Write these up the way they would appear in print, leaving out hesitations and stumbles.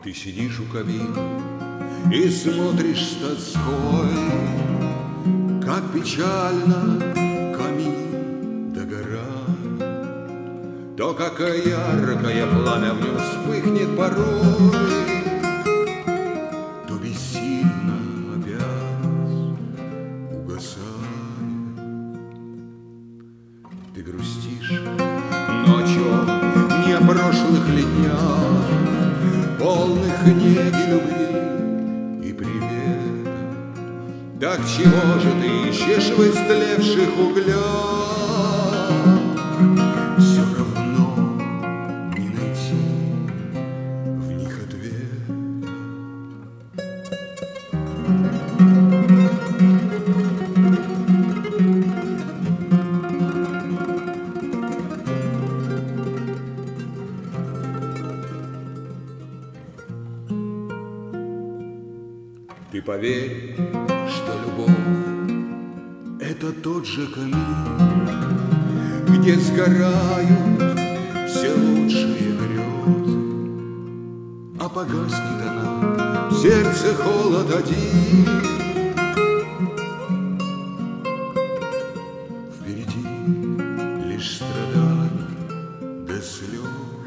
Ты сидишь у камина и смотришь с тоской, как печально камин догорает. То, какое яркое пламя в нем вспыхнет порой, то бессильно опять угасает. Ты грустишь, но о чем? Не о прошлых ли днях, полных неги, любви и привета. Так чего же ты ищешь в истлевших углях? Все равно не найти в них ответа. Ты поверь, что любовь — это тот же камин, где сгорают все лучшие грезы, а погаснет она, в сердце холод один. Впереди лишь страдания да слезы.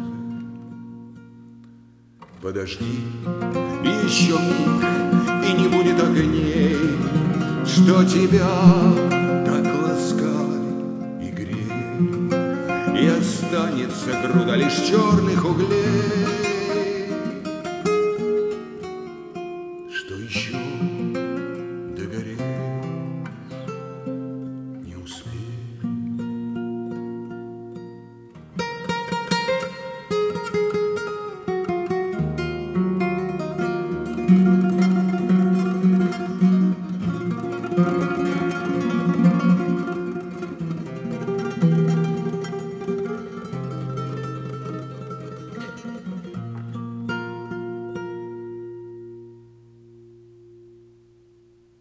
Подожди еще миг, и не будет огней, что тебя так ласкали и грели, и останется груда лишь черных углей.